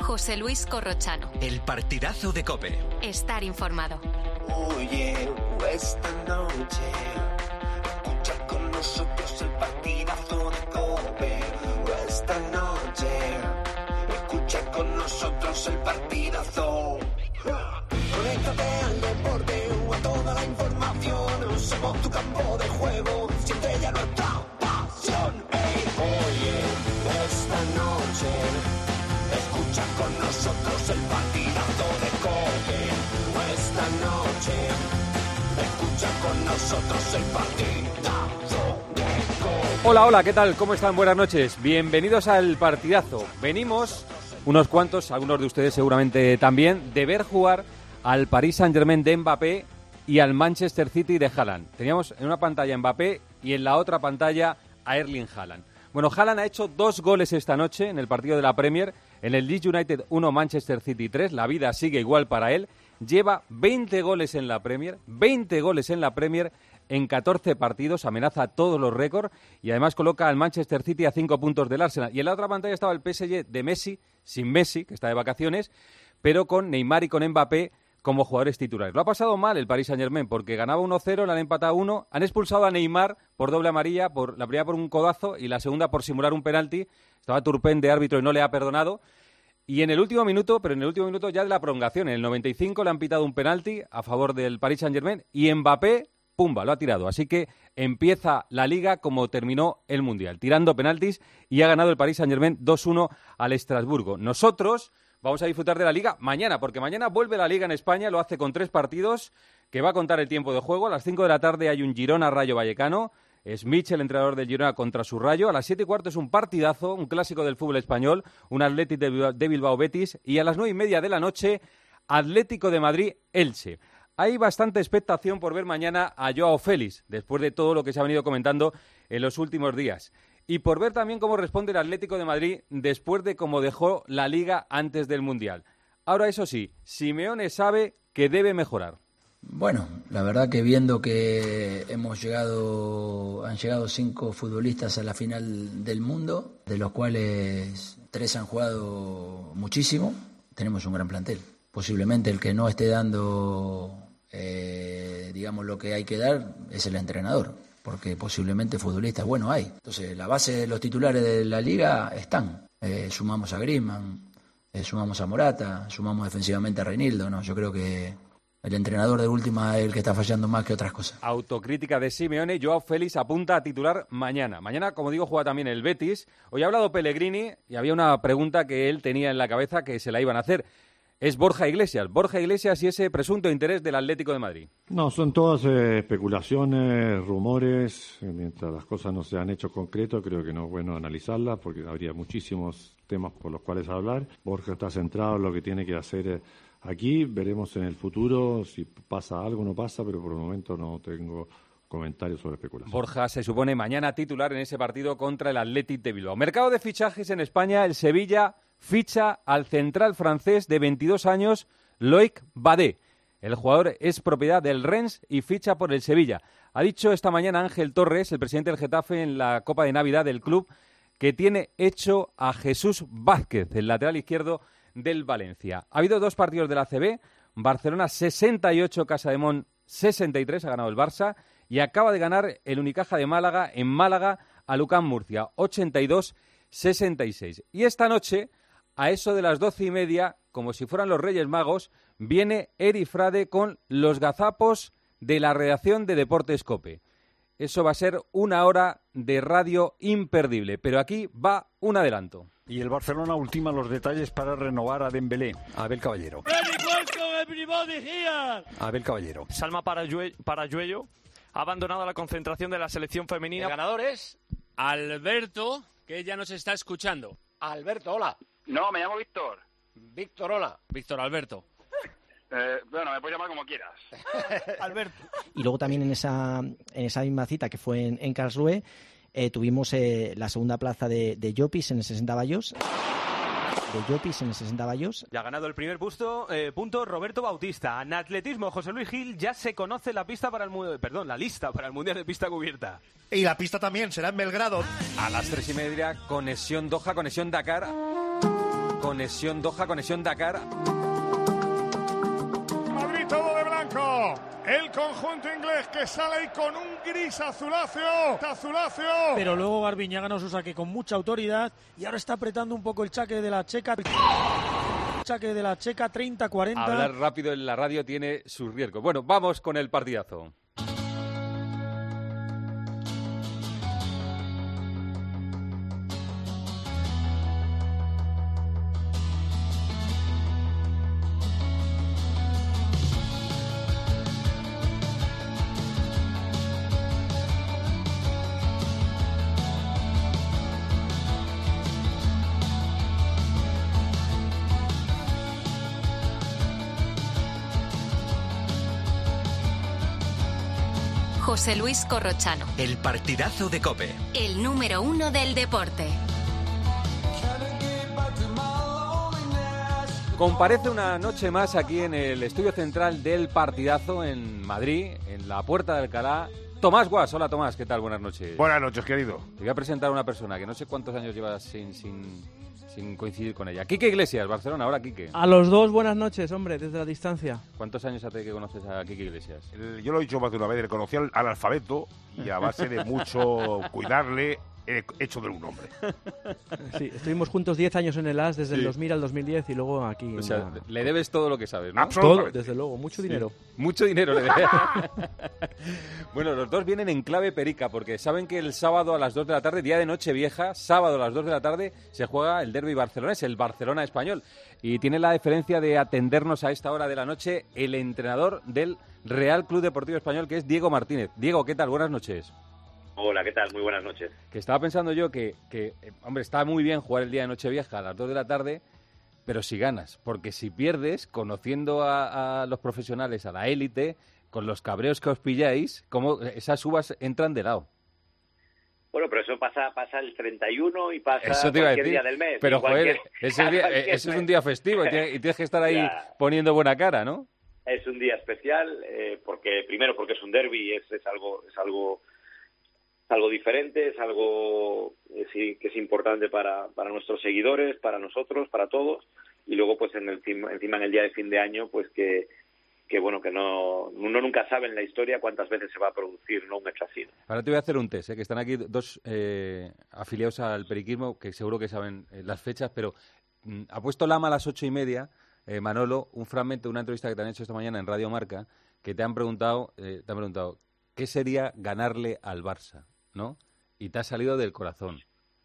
José Luis Corrochano. El partidazo de COPE. Estar informado. Oye, esta noche escucha con nosotros el partidazo de COPE. Esta noche escucha con nosotros el partidazo. Conéctate al deporte o a toda la información. Somos tu campo de juego, siente ya nuestra pasión. Hey, oye, esta noche escucha con nosotros el partidazo de COPE. Esta noche escucha con nosotros el partidazo de COPE. Hola, hola, ¿qué tal? ¿Cómo están? Buenas noches. Bienvenidos al partidazo. Venimos, unos cuantos, algunos de ustedes seguramente también, de ver jugar al Paris Saint-Germain de Mbappé y al Manchester City de Haaland. Teníamos en una pantalla Mbappé y en la otra pantalla a Erling Haaland. Bueno, Haaland ha hecho 2 goles esta noche en el partido de la Premier, en el Leeds United 1, Manchester City 3. La vida sigue igual para él. Lleva 20 goles en la Premier, 20 goles en la Premier en 14 partidos, amenaza todos los récords y además coloca al Manchester City a 5 puntos del Arsenal. Y en la otra pantalla estaba el PSG de Messi, sin Messi, que está de vacaciones, pero con Neymar y con Mbappé como jugadores titulares. Lo ha pasado mal el Paris Saint-Germain porque ganaba 1-0, le han empatado 1, han expulsado a Neymar por doble amarilla, la primera por un codazo y la segunda por simular un penalti. Estaba Turpin de árbitro y no le ha perdonado. Y en el último minuto, ya de la prolongación, en el 95 le han pitado un penalti a favor del Paris Saint-Germain y Mbappé, pumba, lo ha tirado. Así que empieza la Liga como terminó el Mundial, tirando penaltis, y ha ganado el Paris Saint-Germain 2-1 al Estrasburgo. Nosotros vamos a disfrutar de la Liga mañana, porque mañana vuelve la Liga en España, lo hace con 3 partidos, que va a contar el tiempo de juego. A las 5 de la tarde hay un Girona-Rayo Vallecano. Es Mitchell, el entrenador del Girona, contra su Rayo. A las 7:15 es un partidazo, un clásico del fútbol español, un Athletic de Bilbao Betis. Y a las 9:30 de la noche, Atlético de Madrid-Elche. Hay bastante expectación por ver mañana a Joao Félix, después de todo lo que se ha venido comentando en los últimos días. Y por ver también cómo responde el Atlético de Madrid después de cómo dejó la Liga antes del Mundial. Ahora, eso sí, Simeone sabe que debe mejorar. Bueno, la verdad que viendo que han llegado 5 futbolistas a la final del mundo, de los cuales 3 han jugado muchísimo, tenemos un gran plantel. Posiblemente el que no esté dando, digamos, lo que hay que dar es el entrenador, porque posiblemente futbolistas buenos hay. Entonces, la base de los titulares de la Liga están. Sumamos a Griezmann, sumamos a Morata, sumamos defensivamente a Reinildo, ¿no? Yo creo que el entrenador de última es el que está fallando más que otras cosas. Autocrítica de Simeone. Joao Félix apunta a titular mañana. Mañana, como digo, juega también el Betis. Hoy ha hablado Pellegrini y había una pregunta que él tenía en la cabeza que se la iban a hacer. Es Borja Iglesias. Borja Iglesias y ese presunto interés del Atlético de Madrid. No, son todas especulaciones, rumores. Mientras las cosas no se han hecho concreto, creo que no es bueno analizarlas porque habría muchísimos temas por los cuales hablar. Borja está centrado en lo que tiene que hacer aquí. Veremos en el futuro si pasa algo o no pasa, pero por el momento no tengo comentarios sobre especulación. Borja se supone mañana titular en ese partido contra el Athletic de Bilbao. Mercado de fichajes en España. El Sevilla ficha al central francés de 22 años, Loic Badé. El jugador es propiedad del Rennes y ficha por el Sevilla. Ha dicho esta mañana Ángel Torres, el presidente del Getafe, en la Copa de Navidad del club, que tiene hecho a Jesús Vázquez, el lateral izquierdo del Valencia. Ha habido 2 partidos de la ACB, Barcelona 68, Casademont 63, ha ganado el Barça, y acaba de ganar el Unicaja de Málaga en Málaga a Lucán Murcia, 82-66. Y esta noche, a eso de las 12:30, como si fueran los Reyes Magos, viene Eri Frade con los gazapos de la redacción de Deportes COPE. Eso va a ser 1 hora de radio imperdible, pero aquí va un adelanto. Y el Barcelona ultima los detalles para renovar a Dembélé. Abel Caballero. Abel Caballero. Salma Parajuello ha abandonado la concentración de la selección femenina. El ganador es Alberto, que ya nos está escuchando. Alberto, hola. No, me llamo Víctor. Víctor, hola. Víctor Alberto. Bueno, me puedes llamar como quieras. Alberto. Y luego también en esa misma cita que fue en Karlsruhe, tuvimos la segunda plaza de Llopis en el 60 Vallos. Ya ha ganado el primer punto Roberto Bautista. En atletismo, José Luis Gil ya se conoce la lista para la lista para el Mundial de Pista Cubierta. Y la pista también será en Belgrado. A las 3:30, conexión Doha, conexión Dakar. conexión Doha, conexión Dakar. Madrid todo de blanco. El conjunto inglés que sale ahí con un gris azuláceo. Pero luego Garbiñaga nos usa que con mucha autoridad y ahora está apretando un poco el chaque de la checa. 30-40. Hablar rápido en la radio tiene sus riesgos. Bueno, vamos con el partidazo. José Luis Corrochano. El partidazo de COPE. El número 1 del deporte. Comparece una noche más aquí en el estudio central del partidazo en Madrid, en la Puerta de Alcalá. Tomás Guas. Hola, Tomás. ¿Qué tal? Buenas noches. Buenas noches, querido. Te voy a presentar a una persona que no sé cuántos años llevas sin coincidir con ella. Quique Iglesias, Barcelona. Hola, Quique. A los dos, buenas noches, hombre, desde la distancia. ¿Cuántos años hace que conoces a Quique Iglesias? Yo lo he dicho más de una vez, le conocí al alfabeto y a base de mucho cuidarle he hecho de un hombre. Sí, estuvimos juntos 10 años en el AS, desde el 2000 al 2010 y luego aquí. O sea, le debes todo lo que sabes, ¿no? Absolutamente. Todo, desde luego, mucho dinero. Mucho dinero le debes. Bueno, los dos vienen en clave perica porque saben que el sábado a las 2 de la tarde, día de Nochevieja, sábado a las 2 de la tarde, se juega el derbi barcelonés, el Barcelona español. Y tiene la deferencia de atendernos a esta hora de la noche el entrenador del Real Club Deportivo Español, que es Diego Martínez. Diego, ¿qué tal? Buenas noches. Hola, ¿qué tal? Muy buenas noches. Que estaba pensando yo que hombre, está muy bien jugar el día de Nochevieja a las 2 de la tarde, pero si ganas, porque si pierdes, conociendo a los profesionales, a la élite, con los cabreos que os pilláis, como esas uvas entran de lado. Bueno, pero eso pasa el 31 y pasa eso te iba a cualquier decir, día del mes. pero joder, ese es un día festivo y tienes que estar ahí poniendo buena cara, ¿no? Es un día especial, porque es un derbi, es algo diferente, es algo que es importante para nuestros seguidores, para nosotros, para todos, y luego pues encima en el día de fin de año, pues que bueno, que uno nunca sabe en la historia cuántas veces se va a producir, ¿no?, un hecho así. Ahora te voy a hacer un test, que están aquí dos afiliados al periquismo, que seguro que saben las fechas, pero ha puesto Lama a las 8:30, Manolo, un fragmento de una entrevista que te han hecho esta mañana en Radio Marca, que te han preguntado ¿qué sería ganarle al Barça? ¿No? Y te ha salido del corazón.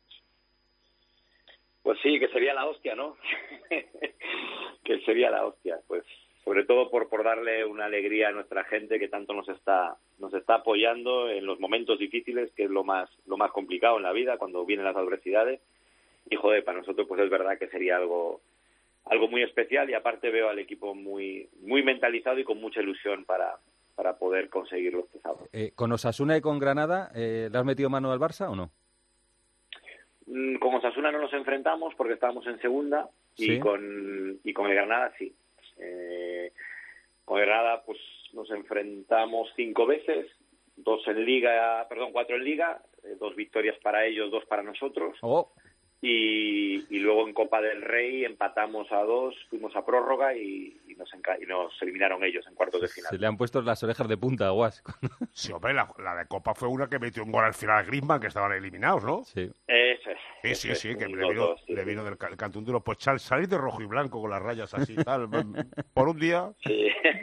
Pues sí, que sería la hostia, ¿no? Que sería la hostia, pues sobre todo por darle una alegría a nuestra gente que tanto nos está apoyando en los momentos difíciles, que es lo más complicado en la vida, cuando vienen las adversidades. Y joder, para nosotros pues es verdad que sería algo muy especial, y aparte veo al equipo muy mentalizado y con mucha ilusión para poder conseguirlo este sábado. ¿Con Osasuna y con Granada le has metido mano al Barça o no? Con Osasuna no nos enfrentamos porque estábamos en segunda. ¿Sí? y con el Granada sí. Con Granada pues nos enfrentamos 5 veces, 4 en Liga, 2 victorias para ellos, 2 para nosotros. Oh. Y luego en Copa del Rey empatamos a 2, fuimos a prórroga y nos eliminaron ellos en cuartos de final. Se le han puesto las orejas de punta a Guas. Sí, hombre, la de Copa fue una que metió un gol al final a Griezmann, que estaban eliminados, ¿no? Sí. Eso es. Sí, que le vino del Cantón Duro. Pues salir de rojo y blanco con las rayas así, tal, por un día. Sí.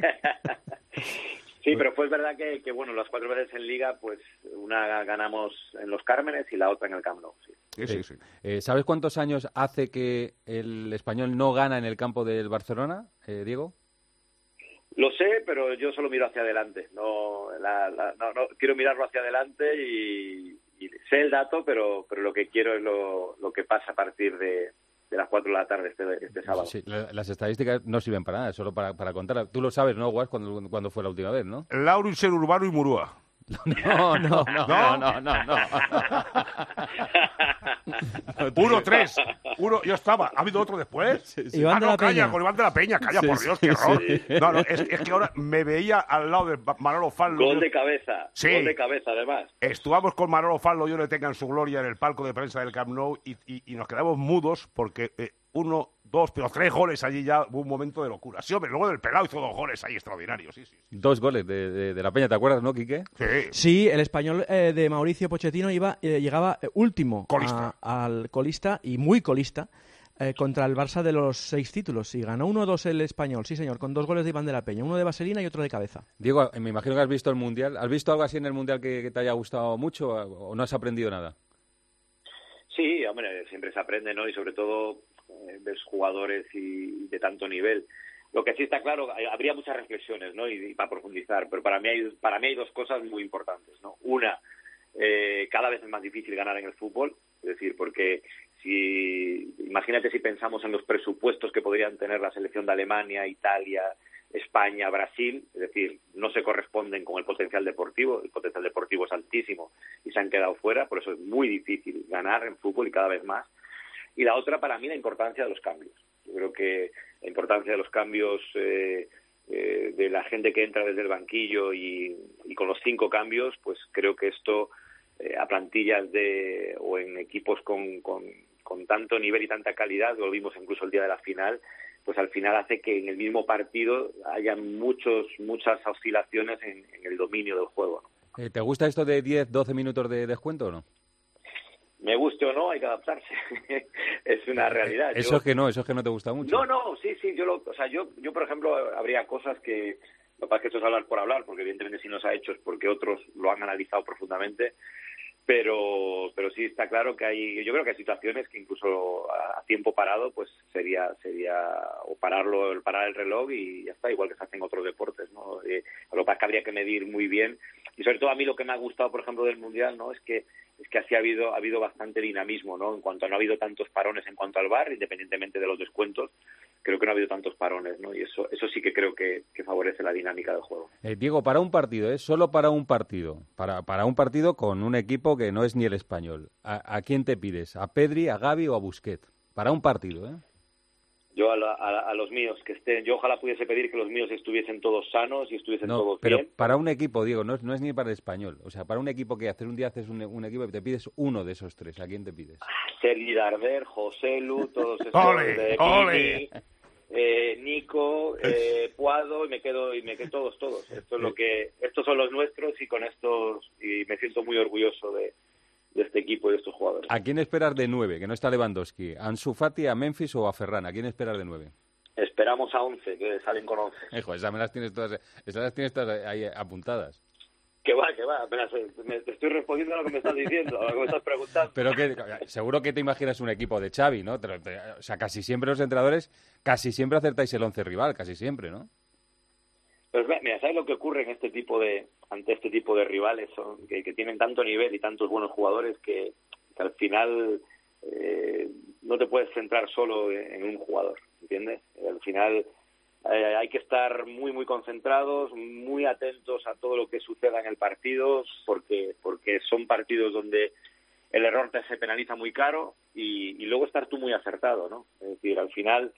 Sí, pero fue verdad que bueno, las 4 veces en Liga, pues una ganamos en Los Cármenes y la otra en el Camp Nou. Sí. ¿Sabes cuántos años hace que el Español no gana en el campo del Barcelona, Diego? Lo sé, pero yo solo miro hacia adelante. No quiero mirarlo hacia adelante y sé el dato, pero lo que quiero es lo que pasa a partir de las 4 de la tarde este sábado. Sí, las estadísticas no sirven para nada, solo para contar. Tú lo sabes, ¿no, Guas? Cuando fue la última vez, ¿no? Lauro, Ser Urbano y Murúa. No. 1-3. Yo estaba. ¿Ha habido otro después? Sí. Iván de la Peña. Con Iván de la Peña. Calla, por Dios, qué error. Sí. No, es que ahora me veía al lado de Manolo Fallo. Gol de cabeza. Sí. Gol de cabeza, además. Estuvimos con Manolo Fallo, Dios le tenga en su gloria, en el palco de prensa del Camp Nou y nos quedamos mudos porque uno pero 3 goles allí ya hubo un momento de locura. Sí, hombre, luego del Pelao hizo 2 goles ahí extraordinarios, sí. 2 goles de la Peña, ¿te acuerdas, no, Quique? Sí, el Español de Mauricio Pochettino llegaba último al colista, y muy colista, contra el Barça de los 6 títulos. Y ganó 1-2 el Español, sí señor, con 2 goles de Iván de la Peña, uno de vaselina y otro de cabeza. Diego, me imagino que has visto el Mundial. ¿Has visto algo así en el Mundial que te haya gustado mucho o no has aprendido nada? Sí, hombre, siempre se aprende, ¿no? Y sobre todo ves jugadores y de tanto nivel. Lo que sí está claro, habría muchas reflexiones, ¿no? Y para profundizar, pero para mí hay 2 cosas muy importantes, ¿no? Una, cada vez es más difícil ganar en el fútbol, es decir, porque imagínate si pensamos en los presupuestos que podrían tener la selección de Alemania, Italia, España, Brasil, es decir, no se corresponden con el potencial deportivo es altísimo y se han quedado fuera, por eso es muy difícil ganar en fútbol y cada vez más. Y la otra, para mí, la importancia de los cambios. Yo creo que la importancia de los cambios de la gente que entra desde el banquillo y con los 5 cambios, pues creo que esto a plantillas o en equipos con tanto nivel y tanta calidad, lo vimos incluso el día de la final, pues al final hace que en el mismo partido haya muchas oscilaciones en el dominio del juego, ¿no? ¿Te gusta esto de 10-12 minutos de descuento o no? Me guste o no, hay que adaptarse. Es una realidad. Eso es que no te gusta mucho. No, sí, yo por ejemplo, habría cosas que, lo que pasa es que esto es hablar por hablar, porque evidentemente si no se ha hecho es porque otros lo han analizado profundamente, pero sí está claro que yo creo que hay situaciones que incluso a tiempo parado pues sería o parar el reloj y ya está, igual que se hacen otros deportes, ¿no? Lo que pasa es que habría que medir muy bien, y sobre todo a mí lo que me ha gustado, por ejemplo, del Mundial, ¿no? es que así ha habido bastante dinamismo, ¿no? En cuanto a no ha habido tantos parones en cuanto al VAR, independientemente de los descuentos, creo que no ha habido tantos parones, ¿no? Y eso sí que creo que favorece la dinámica del juego. Diego, para un partido, solo para un partido, para un partido con un equipo que no es ni el Español, ¿a quién te pides? ¿A Pedri, a Gavi o a Busquets? Para un partido, ¿eh? Yo a los míos que estén, yo ojalá pudiese pedir que los míos estuviesen todos sanos y estuviesen todos pero bien. Para un equipo, Diego, no es ni para el Español. O sea, para un equipo que un día haces un equipo y te pides uno de esos 3, ¿a quién te pides? Sergi Darder, José Lu, todos estos ¡Ole! Nico, Puado, y me quedo todos. Estos son los nuestros y con estos y me siento muy orgulloso de este equipo y de estos jugadores. ¿A quién esperas de 9, que no está Lewandowski? ¿A Ansu Fati, a Memphis o a Ferran? ¿A quién esperas de 9? Esperamos a 11, que salen con 11. Esas las tienes todas ahí apuntadas. Que va, apenas te estoy respondiendo a lo que me estás diciendo, a lo que me estás preguntando. Pero seguro que te imaginas un equipo de Xavi, ¿no? O sea, casi siempre los entrenadores, acertáis el 11 rival, casi siempre, ¿no? Pues mira, ¿sabes lo que ocurre ante este tipo de rivales? Son que tienen tanto nivel y tantos buenos jugadores que al final no te puedes centrar solo en un jugador, ¿entiendes? Al final hay que estar muy, muy concentrados, muy atentos a todo lo que suceda en el partido, porque son partidos donde el error se penaliza muy caro y luego estar tú muy acertado, ¿no? Es decir, al final...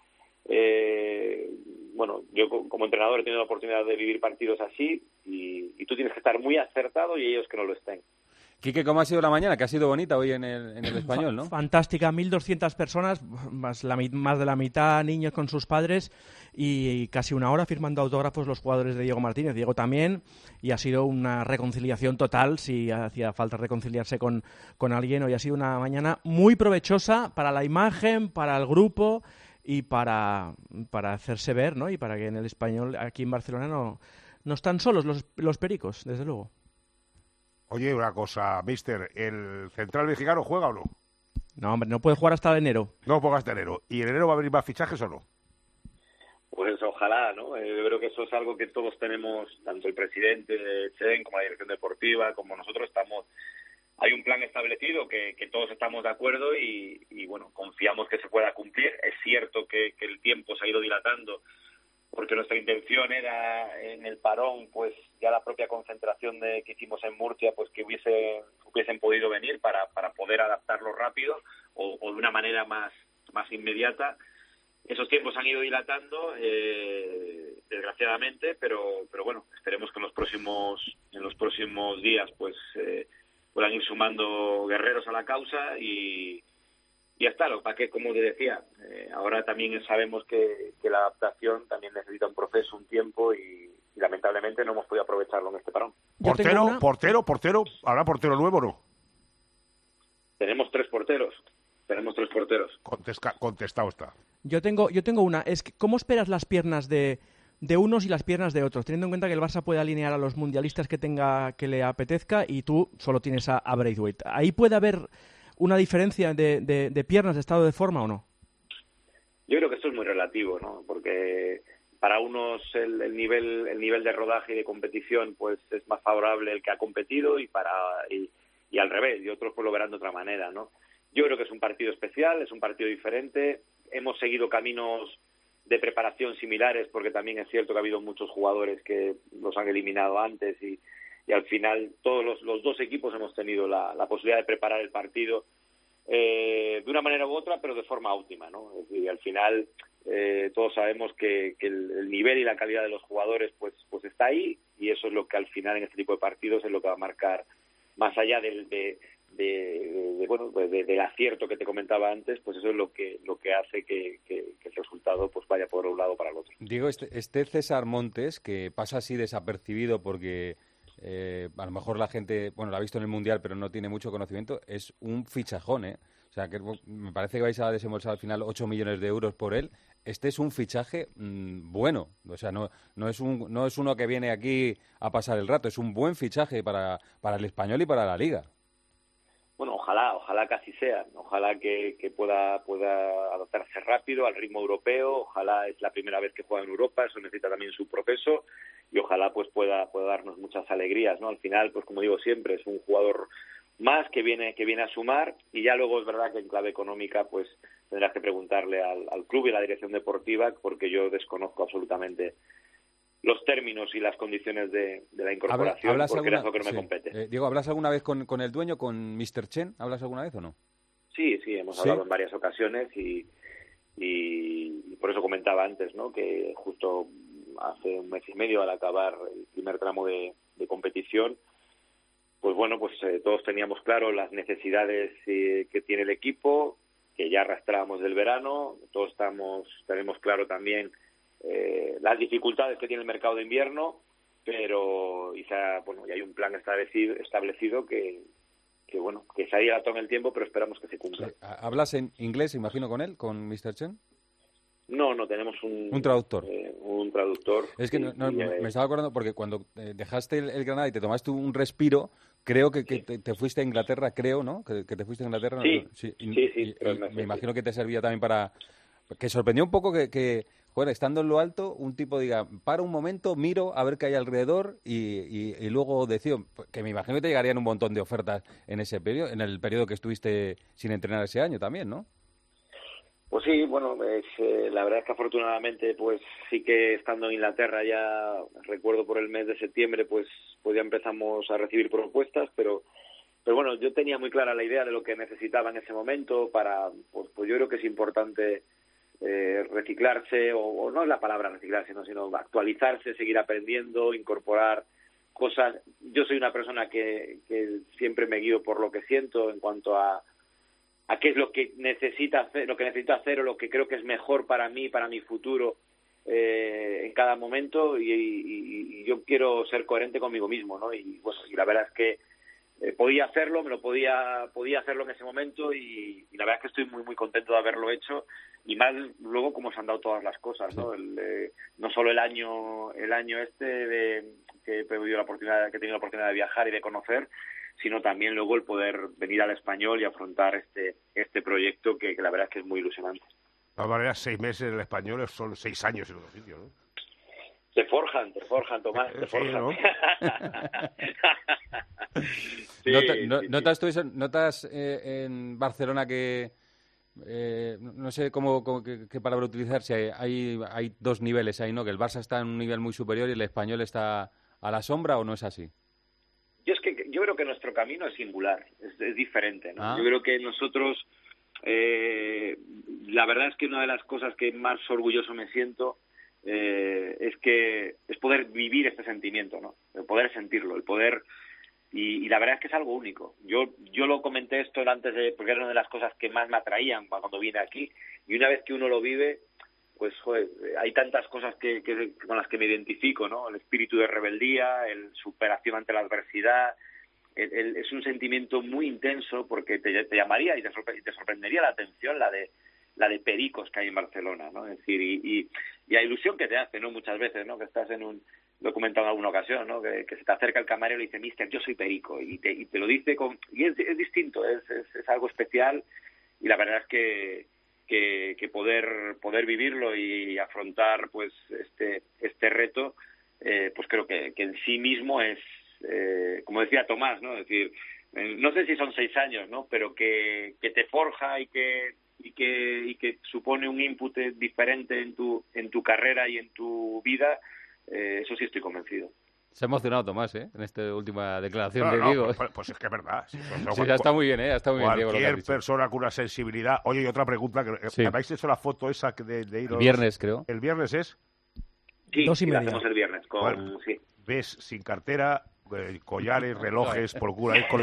yo como entrenador he tenido la oportunidad de vivir partidos así y tú tienes que estar muy acertado y ellos que no lo estén. Quique, ¿cómo ha sido la mañana? Que ha sido bonita hoy en el Español, ¿no? Fantástica, 1.200 personas, más de la mitad niños con sus padres y casi una hora firmando autógrafos los jugadores de Diego Martínez, Diego también, y ha sido una reconciliación total, si hacía falta reconciliarse con alguien. Hoy ha sido una mañana muy provechosa para la imagen, para el grupo y para hacerse ver, ¿no? Y para que en el Español, aquí en Barcelona, no están solos los pericos, desde luego. Oye, una cosa, mister, ¿el central mexicano juega o no? No, hombre, no puede jugar hasta enero. No juega hasta enero. ¿Y en enero va a venir más fichajes o no? Pues ojalá, ¿no? Yo creo que eso es algo que todos tenemos, tanto el presidente de Chen como la dirección deportiva, como nosotros estamos... Hay un plan establecido que todos estamos de acuerdo y bueno, confiamos que se pueda cumplir. Es cierto que el tiempo se ha ido dilatando porque nuestra intención era en el parón, pues ya la propia concentración que hicimos en Murcia, pues que hubiesen podido venir para poder adaptarlo rápido o de una manera más inmediata. Esos tiempos han ido dilatando, desgraciadamente, pero bueno, esperemos que en los próximos días pues puedan ir sumando guerreros a la causa y ya está. Lo que, como te decía, ahora también sabemos que la adaptación también necesita un proceso, un tiempo, y lamentablemente no hemos podido aprovecharlo en este parón. Portero, ¿habrá portero nuevo o no? Tenemos tres porteros. Contestado está. Yo tengo una. Es que, ¿cómo esperas las piernas de unos y las piernas de otros? Teniendo en cuenta que el Barça puede alinear a los mundialistas que le apetezca y tú solo tienes a Braithwaite. ¿Ahí puede haber una diferencia de piernas, de estado de forma o no? Yo creo que esto es muy relativo, ¿no? Porque para unos el nivel de rodaje y de competición pues es más favorable el que ha competido y al revés, y otros pues lo verán de otra manera, ¿no? Yo creo que es un partido especial, es un partido diferente. Hemos seguido caminos de preparación similares, porque también es cierto que ha habido muchos jugadores que los han eliminado antes y al final todos los dos equipos hemos tenido la posibilidad de preparar el partido de una manera u otra, pero de forma óptima, ¿no? Es decir, al final todos sabemos que el nivel y la calidad de los jugadores pues está ahí, y eso es lo que al final en este tipo de partidos es lo que va a marcar, más allá del acierto que te comentaba antes, pues eso es lo que hace que el resultado pues vaya por un lado o para el otro. Digo, este César Montes, que pasa así desapercibido porque a lo mejor la gente, lo ha visto en el Mundial, pero no tiene mucho conocimiento, es un fichajón, ¿eh? O sea, que me parece que vais a desembolsar al final 8 millones de euros por él. Este es un fichaje bueno, o sea, no es uno que viene aquí a pasar el rato, es un buen fichaje para el Español y para la Liga. Bueno, ojalá que así sea, ojalá que pueda adaptarse rápido al ritmo europeo, ojalá es la primera vez que juega en Europa, eso necesita también su proceso, y ojalá pues pueda darnos muchas alegrías, ¿no? Al final, pues como digo siempre, es un jugador más que viene a sumar, y ya luego es verdad que en clave económica pues tendrás que preguntarle al club y a la dirección deportiva, porque yo desconozco absolutamente los términos y las condiciones de la incorporación, porque era eso que no me compete. Diego, ¿hablas alguna vez con el dueño, con Mr. Chen? ¿Hablas alguna vez o no? Sí, hemos hablado en varias ocasiones y por eso comentaba antes, ¿no? Que justo hace un mes y medio, al acabar el primer tramo de competición, pues todos teníamos claro las necesidades que tiene el equipo, que ya arrastrábamos del verano, todos tenemos claro también las dificultades que tiene el mercado de invierno, pero y hay un plan establecido que se ha dilatado en el tiempo, pero esperamos que se cumpla. ¿Hablas en inglés, imagino, con él, con Mr. Chen? No, tenemos un traductor. Un traductor. Es que me estaba acordando porque cuando dejaste el Granada y te tomaste un respiro, creo que te fuiste a Inglaterra, ¿no? Que te fuiste a Inglaterra. Sí. Me imagino que te servía también para... Que sorprendió un poco que estando en lo alto, un tipo diga, para un momento, miro a ver qué hay alrededor y luego decido, que me imagino que te llegarían un montón de ofertas en ese periodo, en el periodo que estuviste sin entrenar ese año también, ¿no? Pues sí, la verdad es que afortunadamente pues sí que estando en Inglaterra ya recuerdo por el mes de septiembre pues ya empezamos a recibir propuestas, pero yo tenía muy clara la idea de lo que necesitaba en ese momento para, pues yo creo que es importante reciclarse, o no es la palabra reciclarse, sino actualizarse, seguir aprendiendo, incorporar cosas. Yo soy una persona que siempre me guío por lo que siento en cuanto a qué es lo que necesito hacer o lo que creo que es mejor para mí, para mi futuro en cada momento, y yo quiero ser coherente conmigo mismo, ¿no? Y la verdad es que podía hacerlo, podía hacerlo en ese momento, y la verdad es que estoy muy muy contento de haberlo hecho, y más luego como se han dado todas las cosas, ¿no? No solo el año que he tenido la oportunidad de viajar y de conocer, sino también luego el poder venir al Español y afrontar este proyecto que la verdad es que es muy ilusionante. De todas maneras, 6 meses en el Español son 6 años en otro sitio, ¿no? Te forjan, Tomás, te forjan. ¿No? ¿Notas en Barcelona que no sé qué palabra utilizar, si hay dos niveles ahí, ¿no? Que el Barça está en un nivel muy superior y el Español está a la sombra, ¿o no es así? Yo creo que nuestro camino es singular, es diferente, ¿no? Yo creo que nosotros, la verdad es que una de las cosas que más orgulloso me siento es poder vivir este sentimiento, ¿no? El poder sentirlo, el poder Y la verdad es que es algo único. Yo lo comenté esto antes porque era una de las cosas que más me atraían cuando vine aquí, y una vez que uno lo vive, pues joder, hay tantas cosas con las que me identifico, ¿no? El espíritu de rebeldía, el superación ante la adversidad, es un sentimiento muy intenso, porque te llamaría y te sorprendería la atención la de pericos que hay en Barcelona, ¿no? Es decir, y la ilusión que te hace, ¿no? Muchas veces, ¿no? Que estás lo he comentado en alguna ocasión, ¿no? Que se te acerca el camarero y dice, mister, yo soy perico, y te lo dice y es distinto, es algo especial, y la verdad es que poder vivirlo y afrontar pues este reto, pues creo que en sí mismo es, como decía Tomás, ¿no? Es decir, no sé si son 6 años, ¿no? Pero que te forja y que supone un input diferente en tu carrera y en tu vida. Eso sí estoy convencido. Se ha emocionado Tomás, en esta última declaración de Diego. Pues es que es verdad. Sí, ya está muy bien, está muy bien, Diego. Cualquier persona con una sensibilidad. Oye, y otra pregunta. Sí. ¿Habéis hecho la foto esa de ir? El viernes, creo. ¿El viernes es? Sí, 2:30. La hacemos el viernes. Sí. Ves sin cartera, collares, relojes, procura ir con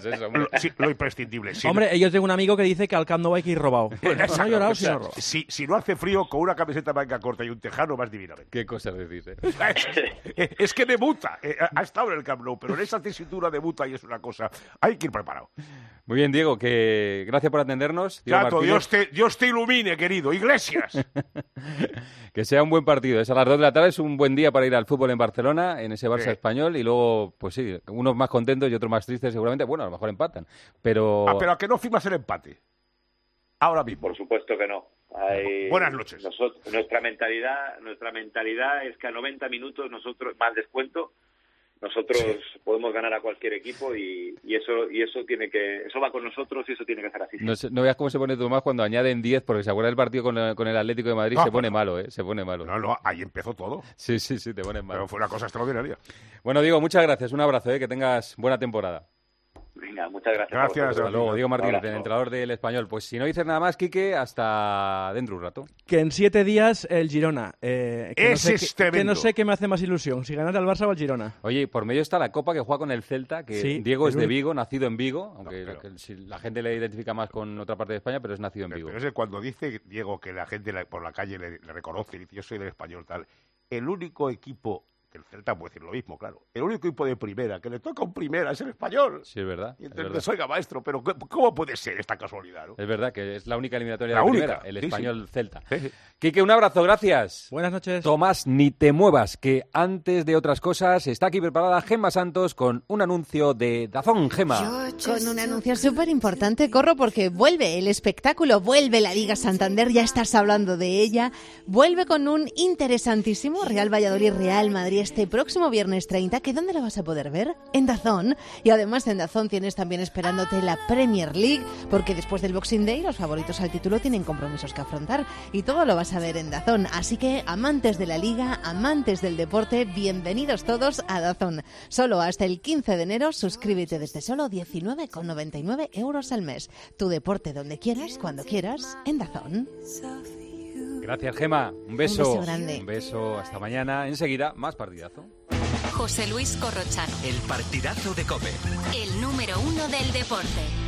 lo imprescindible. Hombre, yo tengo un amigo que dice que al Camp Nou hay que ir robado. No ha llorado, sino robado. Si no hace frío, con una camiseta manga corta y un tejano más divinamente. Qué cosas decís, Es que debuta. Ha estado en el Camp Nou, pero en esa tesitura debuta y es una cosa. Hay que ir preparado. Muy bien, Diego, que gracias por atendernos. Gato, Dios te ilumine, querido. Iglesias. Que sea un buen partido. Es a las 2 de la tarde, es un buen día para ir al fútbol en Barcelona, en ese Barça español, y luego, pues sí, unos más contentos y otros más tristes seguramente. Bueno, a lo mejor empatan, pero... pero ¿a qué no firmas el empate? Ahora mismo. Por supuesto que no. Buenas noches. Nuestra mentalidad es que a 90 minutos nosotros, más descuento, nosotros podemos ganar a cualquier equipo y eso tiene que, eso va con nosotros y eso tiene que ser así. No veas cómo se pone Tomás cuando añaden 10, porque se acuerda el partido con el Atlético de Madrid, se pone malo, se pone malo. No, ahí empezó todo. Sí, te pones malo. Pero fue una cosa extraordinaria. Bueno, Diego, muchas gracias, un abrazo, que tengas buena temporada. Venga, muchas gracias. Gracias. Hasta luego, Diego Martínez, el entrenador del Español. Pues si no dices nada más, Quique, hasta dentro de un rato. Que en 7 días el Girona. Que no sé qué me hace más ilusión, si ganas al Barça o al Girona. Oye, por medio está la Copa que juega con el Celta, que sí, Diego es de Vigo, nacido en Vigo, aunque la gente le identifica más con otra parte de España, pero es nacido en Vigo. Pero es cuando dice Diego que la gente por la calle le reconoce, dice yo soy del Español tal, el único equipo... El Celta puede decir lo mismo, claro. El único equipo de primera que le toca un primera es el Español. Sí, es verdad. Y entonces, oiga, maestro, pero ¿cómo puede ser esta casualidad, no? Es verdad que es la única eliminatoria de primera, el Español-Celta. Sí. Quique, un abrazo, gracias. Buenas noches. Tomás, ni te muevas, que antes de otras cosas está aquí preparada Gemma Santos con un anuncio de DAZN. Gemma. Con un anuncio súper importante, corro, porque vuelve el espectáculo, vuelve la Liga Santander, ya estás hablando de ella, vuelve con un interesantísimo Real Valladolid-Real Madrid este próximo viernes 30, que ¿dónde lo vas a poder ver? En DAZN. Y además en DAZN tienes también esperándote la Premier League, porque después del Boxing Day los favoritos al título tienen compromisos que afrontar y todo lo vas a ver en DAZN. Así que amantes de la Liga, amantes del deporte, bienvenidos todos a DAZN. Solo hasta el 15 de enero suscríbete desde solo 19,99 € al mes. Tu deporte donde quieras, cuando quieras, en DAZN. Gracias, Gemma. Un beso. Un beso grande. Un beso. Hasta mañana. Enseguida, más partidazo. José Luis Corrochano. El partidazo de COPE. El número 1 del deporte.